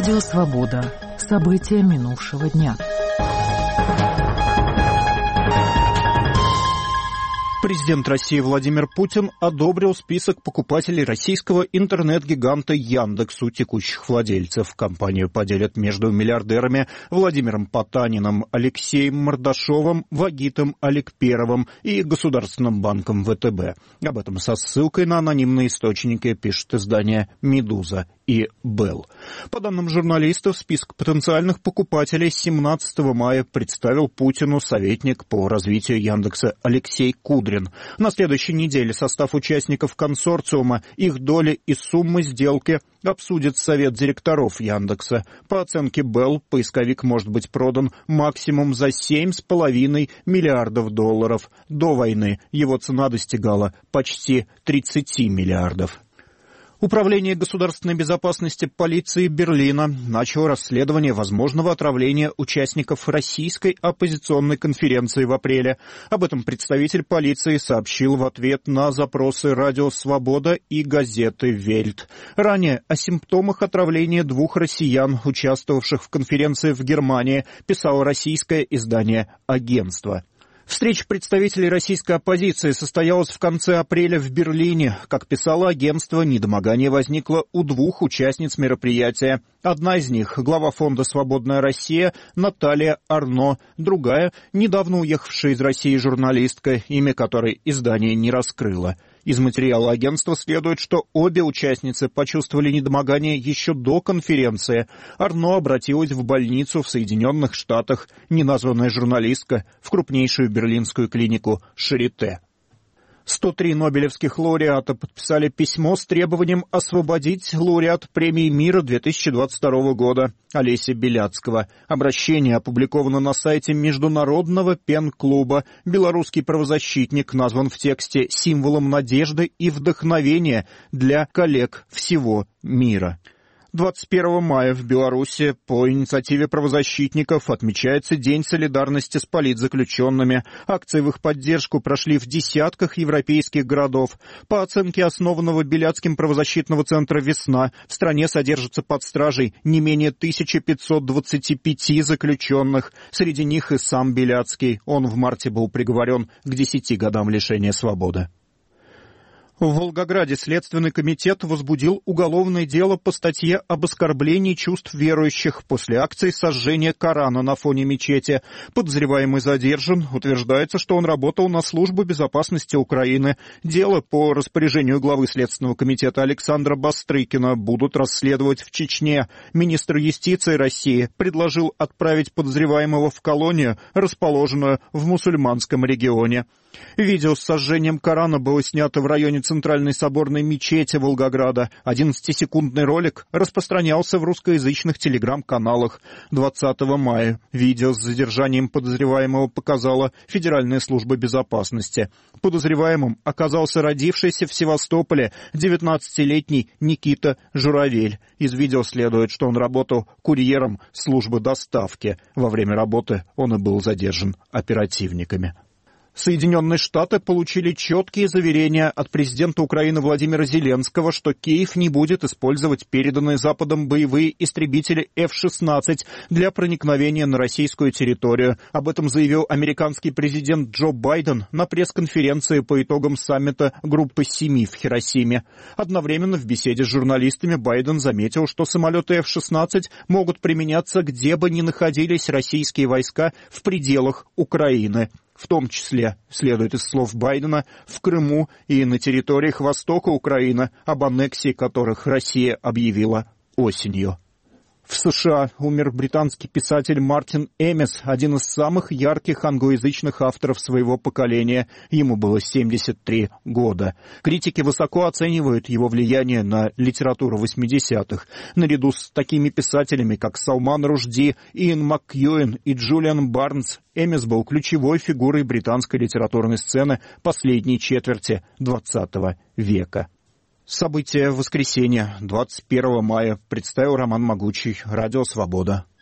Радио «Свобода». События минувшего дня. Президент России Владимир Путин одобрил список покупателей российского интернет-гиганта Яндекс у текущих владельцев. Компанию поделят между миллиардерами Владимиром Потаниным, Алексеем Мордашовым, Вагитом Аликперовым и Государственным банком ВТБ. Об этом со ссылкой на анонимные источники пишет издание «Медуза» и «Белл». По данным журналистов, список потенциальных покупателей 17 мая представил Путину советник по развитию Яндекса Алексей Кудрин. На следующей неделе состав участников консорциума, их доли и суммы сделки обсудит Совет директоров Яндекса. По оценке Белл, поисковик может быть продан максимум за $7,5 миллиардов. До войны его цена достигала почти 30 миллиардов. Управление государственной безопасности полиции Берлина начало расследование возможного отравления участников российской оппозиционной конференции в апреле. Об этом представитель полиции сообщил в ответ на запросы «Радио Свобода» и газеты «Вельт». Ранее о симптомах отравления двух россиян, участвовавших в конференции в Германии, писало российское издание «Агентство». Встреча представителей российской оппозиции состоялась в конце апреля в Берлине. Как писало агентство, недомогание возникло у двух участниц мероприятия. Одна из них – глава фонда «Свободная Россия» Наталья Арно, другая – недавно уехавшая из России журналистка, имя которой издание не раскрыло. Из материала агентства следует, что обе участницы почувствовали недомогание еще до конференции. Арно обратилась в больницу в Соединенных Штатах, неназванная журналистка – в крупнейшую берлинскую клинику «Шарите». 103 нобелевских лауреата подписали письмо с требованием освободить лауреат премии мира 2022 года Олеся Беляцкого. Обращение опубликовано на сайте Международного пен-клуба. Белорусский правозащитник назван в тексте символом надежды и вдохновения для коллег всего мира. 21 мая в Беларуси по инициативе правозащитников отмечается День солидарности с политзаключенными. Акции в их поддержку прошли в десятках европейских городов. По оценке основанного Беляцким правозащитного центра «Весна», в стране содержится под стражей не менее 1525 заключенных. Среди них и сам Беляцкий. Он в марте был приговорен к 10 годам лишения свободы. В Волгограде Следственный комитет возбудил уголовное дело по статье об оскорблении чувств верующих после акции сожжения Корана на фоне мечети. Подозреваемый задержан. Утверждается, что он работал на службу безопасности Украины. Дело по распоряжению главы Следственного комитета Александра Бастрыкина будут расследовать в Чечне. Министр юстиции России предложил отправить подозреваемого в колонию, расположенную в мусульманском регионе. Видео с сожжением Корана было снято в районе Центральной соборной мечети Волгограда. 11-секундный ролик распространялся в русскоязычных телеграм-каналах. 20 мая видео с задержанием подозреваемого показала Федеральная служба безопасности. Подозреваемым оказался родившийся в Севастополе 19-летний Никита Журавель. Из видео следует, что он работал курьером службы доставки. Во время работы он и был задержан оперативниками. Соединенные Штаты получили четкие заверения от президента Украины Владимира Зеленского, что Киев не будет использовать переданные Западом боевые истребители F-16 для проникновения на российскую территорию. Об этом заявил американский президент Джо Байден на пресс-конференции по итогам саммита Группы Семи в Хиросиме. Одновременно в беседе с журналистами Байден заметил, что самолеты F-16 могут применяться где бы ни находились российские войска в пределах Украины. В том числе, следует из слов Байдена, в Крыму и на территориях востока Украины, об аннексии которых Россия объявила осенью. В США умер британский писатель Мартин Эмис, один из самых ярких англоязычных авторов своего поколения. Ему было 73 года. Критики высоко оценивают его влияние на литературу 80-х. Наряду с такими писателями, как Салман Рушди, Иэн Макьюэн и Джулиан Барнс, Эмис был ключевой фигурой британской литературной сцены последней четверти XX века. События воскресенья, 21 мая, представил Роман Могучий, Радио Свобода.